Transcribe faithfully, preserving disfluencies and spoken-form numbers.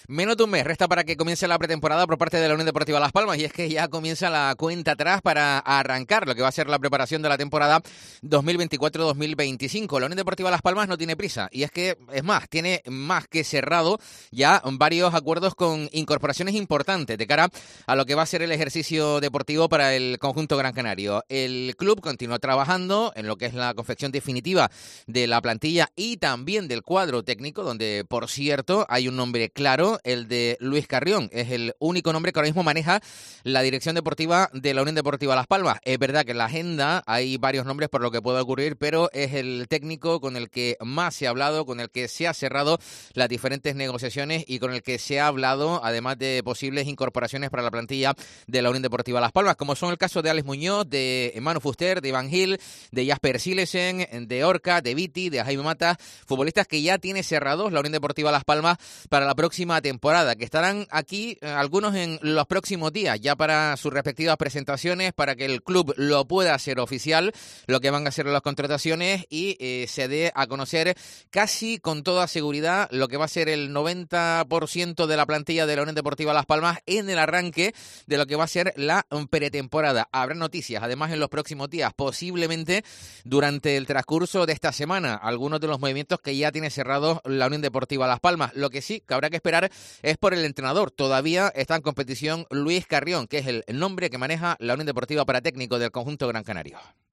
Menos de un mes resta para que comience la pretemporada por parte de la Unión Deportiva Las Palmas, y es que ya comienza la cuenta atrás para arrancar lo que va a ser la preparación de la temporada dos mil veinticuatro dos mil veinticinco. La Unión Deportiva Las Palmas no tiene prisa, y es que, es más, tiene más que cerrado ya varios acuerdos con incorporaciones importantes de cara a lo que va a ser el ejercicio deportivo para el conjunto gran canario. El club continúa trabajando en lo que es la confección definitiva de la plantilla y también del cuadro técnico, donde, por cierto, hay un nombre claro, el de Luis Carrión. Es el único nombre que ahora mismo maneja la dirección deportiva de la Unión Deportiva Las Palmas. Es verdad que en la agenda hay varios nombres por lo que puede ocurrir, pero es el técnico con el que más se ha hablado, con el que se ha cerrado las diferentes negociaciones y con el que se ha hablado, además de posibles incorporaciones para la plantilla de la Unión Deportiva Las Palmas, como son el caso de Alex Muñoz, de Manu Fuster, de Iván Gil, de Jasper Silesen, de Orca, de Viti, de Jaime Mata, futbolistas que ya tiene cerrados la Unión Deportiva Las Palmas para la próxima temporada, que estarán aquí eh, algunos en los próximos días, ya para sus respectivas presentaciones, para que el club lo pueda hacer oficial, lo que van a ser las contrataciones, y eh, se dé a conocer casi con toda seguridad lo que va a ser el noventa por ciento de la plantilla de la Unión Deportiva Las Palmas en el arranque de lo que va a ser la pretemporada. Habrá noticias, además, en los próximos días, posiblemente durante el transcurso de esta semana, algunos de los movimientos que ya tiene cerrados la Unión Deportiva Las Palmas. Lo que sí que habrá que esperar es por el entrenador. Todavía está en competición Luis Carrión, que es el nombre que maneja la Unión Deportiva para técnico del conjunto gran canario.